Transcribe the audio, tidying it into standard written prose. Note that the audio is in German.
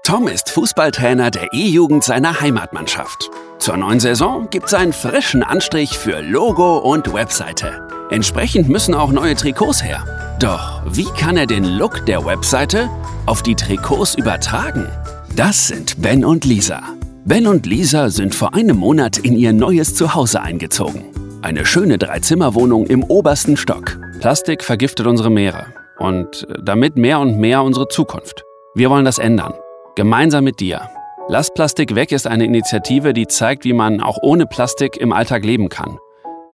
Tom ist Fußballtrainer der E-Jugend seiner Heimatmannschaft. Zur neuen Saison gibt's einen frischen Anstrich für Logo und Webseite. Entsprechend müssen auch neue Trikots her. Doch wie kann er den Look der Webseite auf die Trikots übertragen? Das sind Ben und Lisa. Ben und Lisa sind vor einem Monat in ihr neues Zuhause eingezogen. Eine schöne 3-Zimmer-Wohnung im obersten Stock. Plastik vergiftet unsere Meere und damit mehr und mehr unsere Zukunft. Wir wollen das ändern. Gemeinsam mit dir. Lass Plastik weg ist eine Initiative, die zeigt, wie man auch ohne Plastik im Alltag leben kann.